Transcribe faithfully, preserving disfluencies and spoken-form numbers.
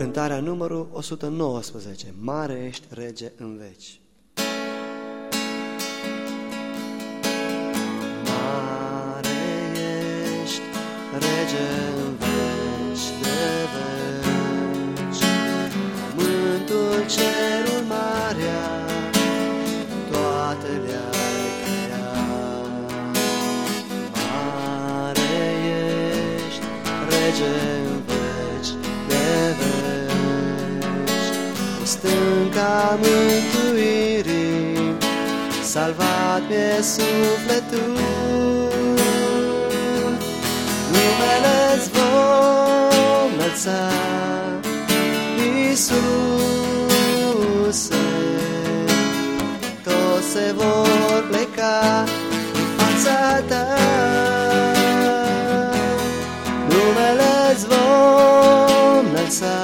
Cântarea numărul o sută nouăsprezece. Mare ești, Rege în veci. Mare ești, Rege în veci de veci, pământul, cerul, marea, toate le-ai creat. Mare ești, Rege în veci de veci, pe stânca mântuirii, salvat mi-e sufletul. Numele-ți vom înălța, Iisuse, toți se vor pleca în fața ta. Numele-ți vom înălța,